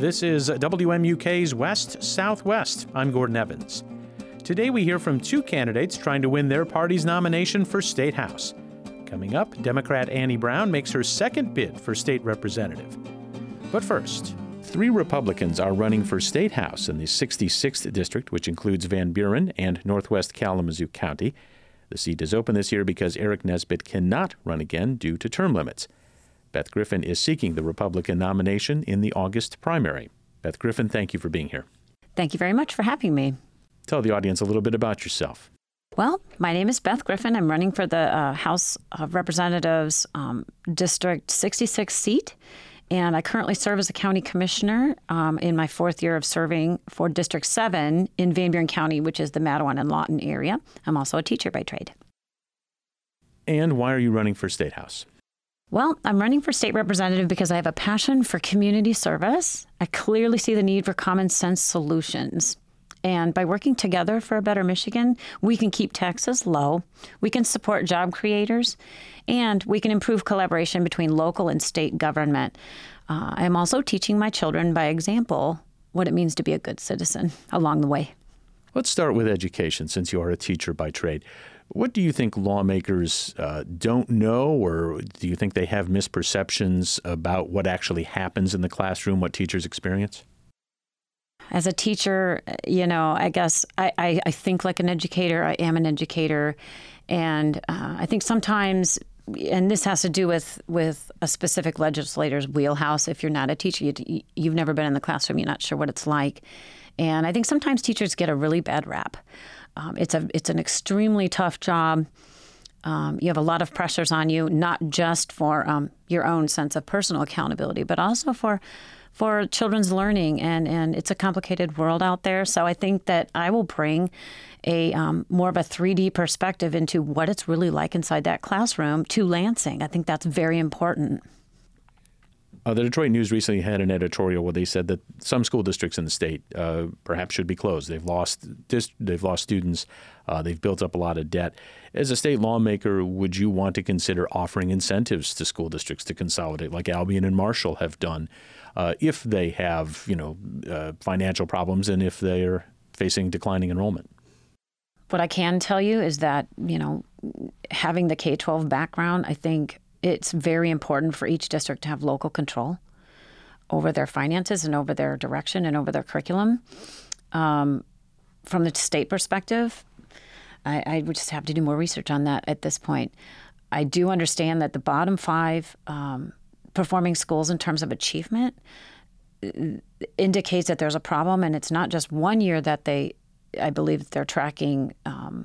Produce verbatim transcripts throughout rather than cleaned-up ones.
This is W M U K's West Southwest. I'm Gordon Evans. Today we hear from two candidates trying to win their party's nomination for State House. Coming up, Democrat Annie Brown makes her second bid for state representative. But first, three Republicans are running for State House in the sixty-sixth District, which includes Van Buren and Northwest Kalamazoo County. The seat is open this year because Eric Nesbitt cannot run again due to term limits. Beth Griffin is seeking the Republican nomination in the August primary. Beth Griffin, thank you for being here. Thank you very much for having me. Tell the audience a little bit about yourself. Well, my name is Beth Griffin. I'm running for the uh, House of Representatives um, District sixty-six seat, and I currently serve as a county commissioner um, in my fourth year of serving for District seven in Van Buren County, which is the Matawan and Lawton area. I'm also a teacher by trade. And why are you running for State House? Well, I'm running for state representative because I have a passion for community service. I clearly see the need for common sense solutions. And by working together for a better Michigan, we can keep taxes low, we can support job creators, and we can improve collaboration between local and state government. Uh, I'm also teaching my children by example what it means to be a good citizen along the way. Let's start with education, since you are a teacher by trade. What do you think lawmakers uh, don't know, or do you think they have misperceptions about what actually happens in the classroom, what teachers experience? As a teacher, you know, I guess I, I, I think like an educator. I am an educator. And uh, I think sometimes, and this has to do with, with a specific legislator's wheelhouse. If you're not a teacher, you, you've never been in the classroom, you're not sure what it's like. And I think sometimes teachers get a really bad rap. Um, it's a it's an extremely tough job. Um, you have a lot of pressures on you, not just for um, your own sense of personal accountability, but also for for children's learning. And, and it's a complicated world out there. So I think that I will bring a um, more of a three D perspective into what it's really like inside that classroom to Lansing. I think that's very important. Uh, the Detroit News recently had an editorial where they said that some school districts in the state uh, perhaps should be closed. They've lost dis- they've lost students. Uh, they've built up a lot of debt. As a state lawmaker, would you want to consider offering incentives to school districts to consolidate, like Albion and Marshall have done, uh, if they have, you know, uh, financial problems and if they're facing declining enrollment? What I can tell you is that, you know, having the K twelve background, I think it's very important for each district to have local control over their finances and over their direction and over their curriculum. Um, from the state perspective, I, I would just have to do more research on that at this point. I do understand that the bottom five um, performing schools in terms of achievement indicates that there's a problem, and it's not just one year that they, I believe that they're tracking um,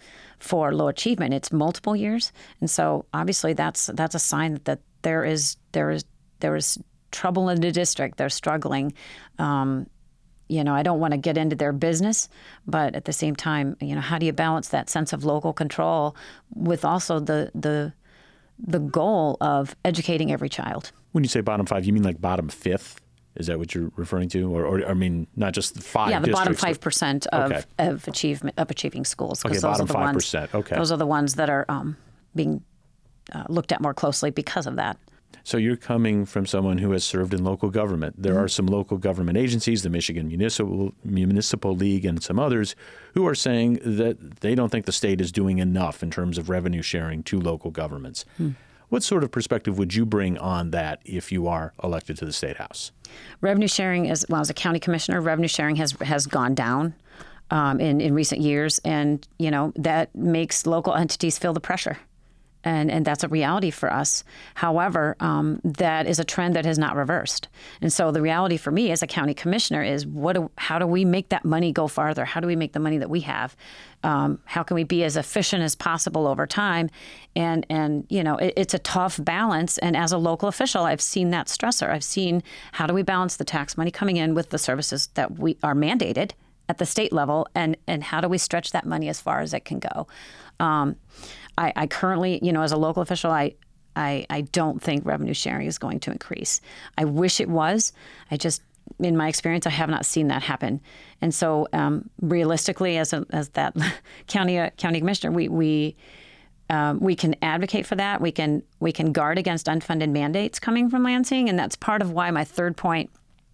for low achievement. It's multiple years. And so obviously that's that's a sign that there is there is there is trouble in the district. They're struggling. Um, you know, I don't want to get into their business, but at the same time, you know, how do you balance that sense of local control with also the the the goal of educating every child? When you say bottom five, you mean like bottom fifth? Is that what you're referring to? Or, or I mean, not just the five Yeah, the districts, bottom five percent of, okay. of achievement of achieving schools. Okay, those bottom are the five ones, percent. Okay. Those are the ones that are um, being uh, looked at more closely because of that. So you're coming from someone who has served in local government. There mm-hmm. are some local government agencies, the Michigan Municipal, Municipal League and some others, who are saying that they don't think the state is doing enough in terms of revenue sharing to local governments. Mm. What sort of perspective would you bring on that if you are elected to the State House? Revenue sharing, is, well, as a county commissioner, revenue sharing has has gone down um, in, in recent years. And, you know, that makes local entities feel the pressure. And and that's a reality for us. However, um, that is a trend that has not reversed. And so the reality for me as a county commissioner is what do, how do we make that money go farther? How do we make the money that we have? Um, how can we be as efficient as possible over time? And, and you know, it, it's a tough balance. And as a local official, I've seen that stressor. I've seen how do we balance the tax money coming in with the services that we are mandated at the state level, and, and how do we stretch that money as far as it can go? Um, I, I currently, you know, as a local official, I, I I don't think revenue sharing is going to increase. I wish it was. I just, in my experience, I have not seen that happen. And so, um, realistically, as a, as that county uh, county commissioner, we we um, we can advocate for that. We can we can guard against unfunded mandates coming from Lansing, and that's part of why my third point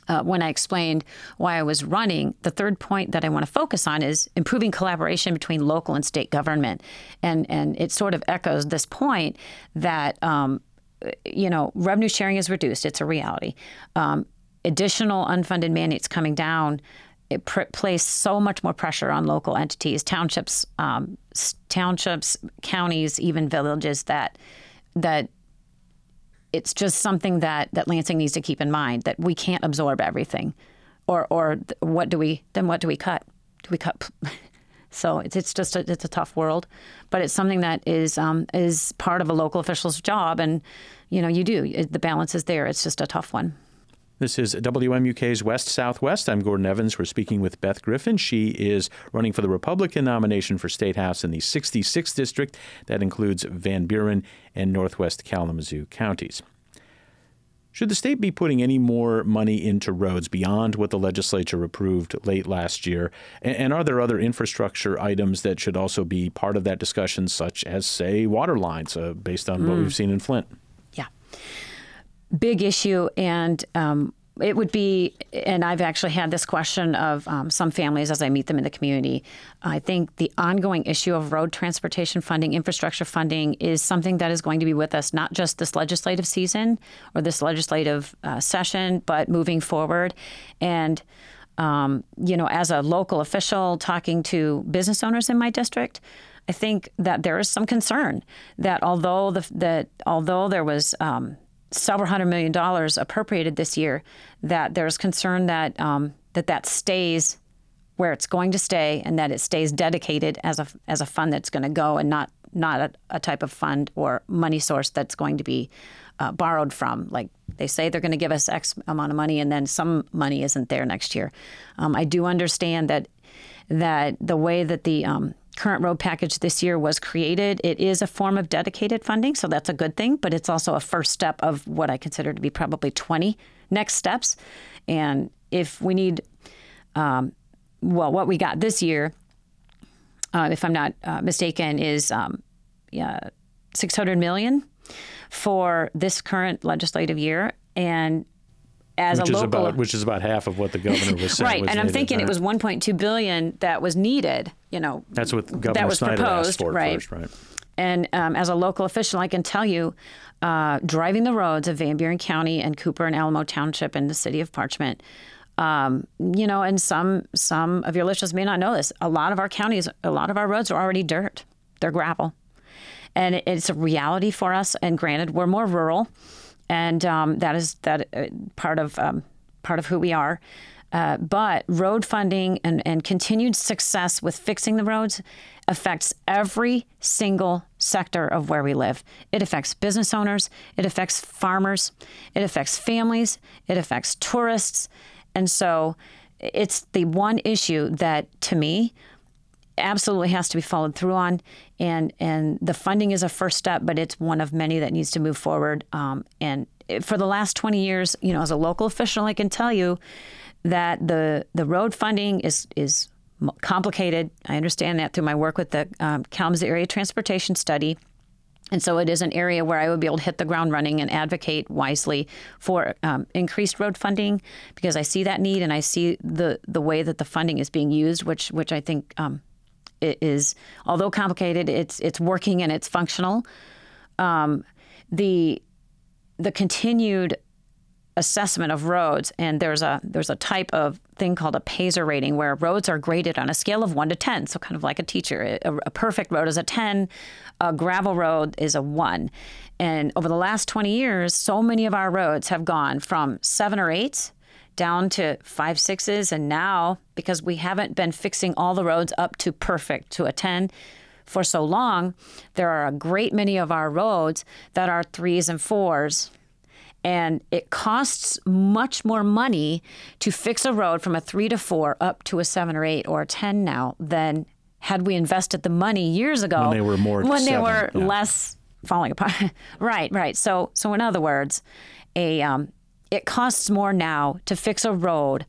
Uh, when I explained why I was running, the third point that I want to focus on is improving collaboration between local and state government. And and it sort of echoes this point that, um, you know, revenue sharing is reduced. It's a reality. Um, additional unfunded mandates coming down, it pr- place so much more pressure on local entities, townships, um, townships, counties, even villages, that that it's just something that, that Lansing needs to keep in mind, that we can't absorb everything. Or or what do we, then what do we cut? Do we cut? So it's, it's just, a, it's a tough world, but it's something that is um, is part of a local official's job. And, you know, you do, it, the balance is there. It's just a tough one. This is W M U K's West Southwest. I'm Gordon Evans. We're speaking with Beth Griffin. She is running for the Republican nomination for State House in the sixty-sixth District. That includes Van Buren and Northwest Kalamazoo counties. Should the state be putting any more money into roads beyond what the legislature approved late last year? And are there other infrastructure items that should also be part of that discussion, such as, say, water lines, uh, based on mm. what we've seen in Flint? Yeah. Big issue. And um, it would be, and I've actually had this question of um, some families as I meet them in the community. I think the ongoing issue of road transportation funding, infrastructure funding, is something that is going to be with us not just this legislative season or this legislative uh, session, but moving forward. And, um, you know, as a local official talking to business owners in my district, I think that there is some concern that although the that although there was um, several hundred million dollars appropriated this year, that there's concern that um, that that stays where it's going to stay, and that it stays dedicated as a as a fund that's going to go, and not not a, a type of fund or money source that's going to be uh, borrowed from. Like they say, they're going to give us X amount of money, and then some money isn't there next year. Um, I do understand that that the way that the um, current road package this year was created, it is a form of dedicated funding, so that's a good thing, but it's also a first step of what I consider to be probably twenty next steps. And if we need, um, well, what we got this year, uh, if I'm not uh, mistaken, is um, yeah, six hundred million dollars for this current legislative year. And As which a is local, about which is about half of what the governor was saying. Right, was and I'm needed, thinking right? it was one point two billion dollars that was needed. You know, that's what Governor that was Snyder proposed, asked for at right? first, right? And um, as a local official, I can tell you, uh, driving the roads of Van Buren County and Cooper and Alamo Township in the city of Parchment, um, you know, and some some of your listeners may not know this. A lot of our counties, a lot of our roads are already dirt; they're gravel, and it, it's a reality for us. And granted, we're more rural, and um, that is that uh, part of. Um, part of who we are. Uh, but road funding and, and continued success with fixing the roads affects every single sector of where we live. It affects business owners. It affects farmers. It affects families. It affects tourists. And so it's the one issue that, to me, absolutely has to be followed through on. And, and the funding is a first step, but it's one of many that needs to move forward. Um, and for the last twenty years, you know, as a local official, I can tell you that the the road funding is is complicated. I understand that through my work with the um, Kalamazoo Area Transportation Study. And so it is an area where I would be able to hit the ground running and advocate wisely for um, increased road funding, because I see that need and I see the the way that the funding is being used, which which I think um, it is, although complicated, it's it's working and it's functional. Um, the the continued assessment of roads, and there's a there's a type of thing called a Paiser rating where roads are graded on a scale of one to ten, so kind of like a teacher. A, a perfect road is a ten, a gravel road is a one. And over the last twenty years, so many of our roads have gone from seven or eights down to five, sixes, and now, because we haven't been fixing all the roads up to perfect, to a ten, for so long, there are a great many of our roads that are threes and fours. And it costs much more money to fix a road from a three to four up to a seven or eight or a ten now than had we invested the money years ago. When they were more When seven, they were yeah. less falling apart. Right, right. So so in other words, a um, it costs more now to fix a road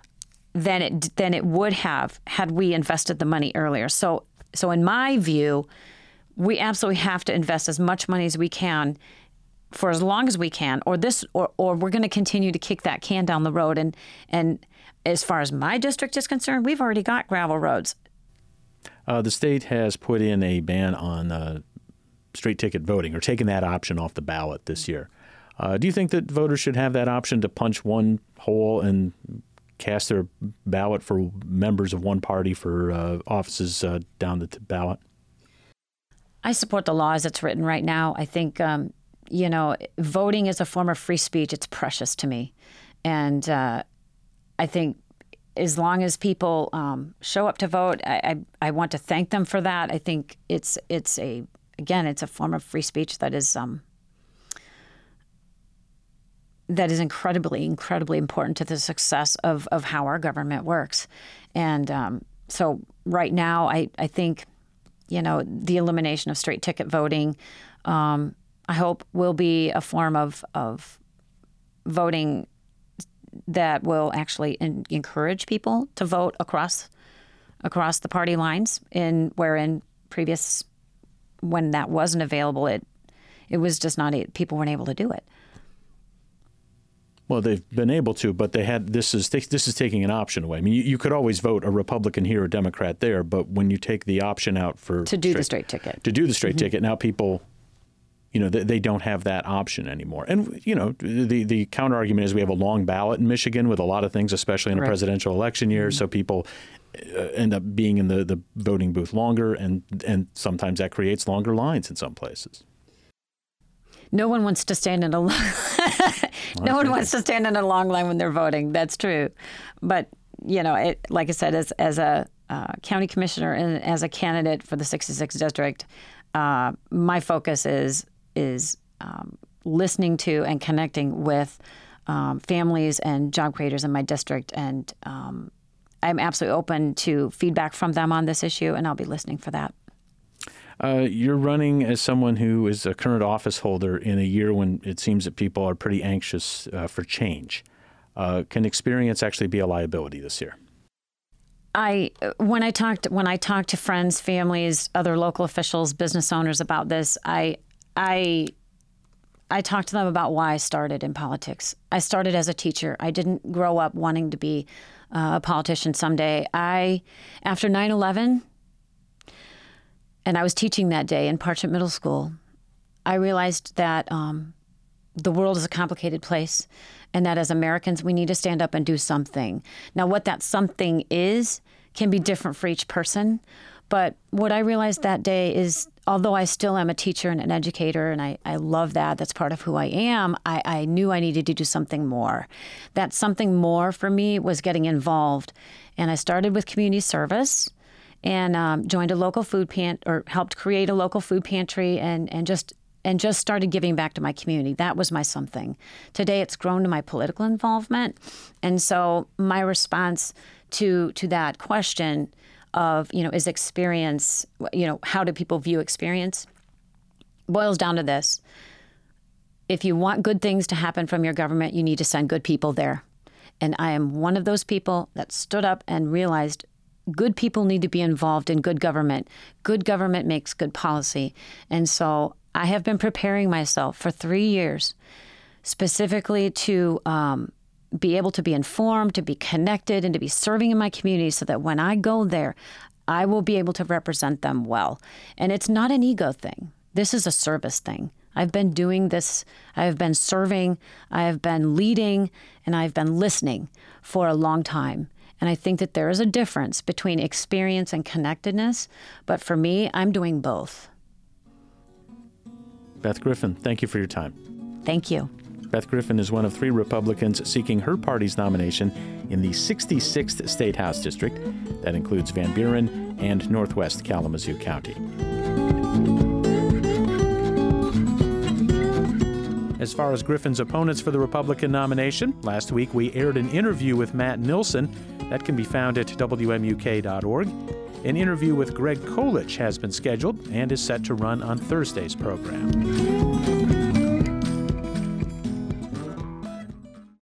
than it than it would have had we invested the money earlier. So So in my view, we absolutely have to invest as much money as we can for as long as we can, or this, or, or we're going to continue to kick that can down the road. And, and as far as my district is concerned, we've already got gravel roads. Uh, the state has put in a ban on uh, straight ticket voting, or taken that option off the ballot this year. Uh, do you think that voters should have that option to punch one hole and cast their ballot for members of one party for uh, offices uh, down the t- ballot? I support the law as it's written right now. I think, um, you know, voting is a form of free speech. It's precious to me. And uh, I think as long as people um, show up to vote, I, I, I want to thank them for that. I think it's, it's a, again, it's a form of free speech that is, um, that is incredibly, incredibly important to the success of, of how our government works. And um, so right now, I, I think, you know, the elimination of straight ticket voting, um, I hope will be a form of, of voting that will actually in, encourage people to vote across across the party lines. In where in previous, when that wasn't available, it it was just not people weren't able to do it. Well, they've been able to, but they had this is this is taking an option away. I mean, you, you could always vote a Republican here, a Democrat there, but when you take the option out for to do straight, the straight ticket, to do the straight mm-hmm. ticket, now people, you know, they, they don't have that option anymore. And you know, the the counter argument is we have a long ballot in Michigan with a lot of things, especially in a right. presidential election year. Mm-hmm. So people uh, end up being in the, the voting booth longer, and and sometimes that creates longer lines in some places. No one wants to stand in a long no one wants to stand in a long line when they're voting. That's true, but you know, it, like I said, as as a uh, county commissioner and as a candidate for the sixty-sixth district, uh, my focus is is um, listening to and connecting with um, families and job creators in my district, and um, I'm absolutely open to feedback from them on this issue, and I'll be listening for that. Uh, you're running as someone who is a current office holder in a year when it seems that people are pretty anxious uh, for change. Uh, can experience actually be a liability this year? I when I talked when I talked to friends, families, other local officials, business owners about this, I I I talked to them about why I started in politics. I started as a teacher. I didn't grow up wanting to be uh, a politician someday. I after nine eleven. And I was teaching that day in Parchment Middle School, I realized that um, the world is a complicated place, and that as Americans, we need to stand up and do something. Now, what that something is can be different for each person, but what I realized that day is, although I still am a teacher and an educator, and I, I love that, that's part of who I am, I, I knew I needed to do something more. That something more for me was getting involved, and I started with community service, and um, joined a local food pant or helped create a local food pantry, and, and just and just started giving back to my community. That was my something. Today, it's grown to my political involvement, and so my response to to that question of, you know, is experience, you know, how do people view experience, boils down to this: if you want good things to happen from your government, you need to send good people there, and I am one of those people that stood up and realized. Good people need to be involved in good government. Good government makes good policy. And so I have been preparing myself for three years specifically to um, be able to be informed, to be connected, and to be serving in my community so that when I go there, I will be able to represent them well. And it's not an ego thing. This is a service thing. I've been doing this. I have been serving. I have been leading, and I've been listening for a long time. And I think that there is a difference between experience and connectedness. But for me, I'm doing both. Beth Griffin, thank you for your time. Thank you. Beth Griffin is one of three Republicans seeking her party's nomination in the sixty-sixth State House District. That includes Van Buren and Northwest Kalamazoo County. As far as Griffin's opponents for the Republican nomination, last week we aired an interview with Matt Nilsen. That can be found at W M U K dot org. An interview with Greg Kolich has been scheduled and is set to run on Thursday's program.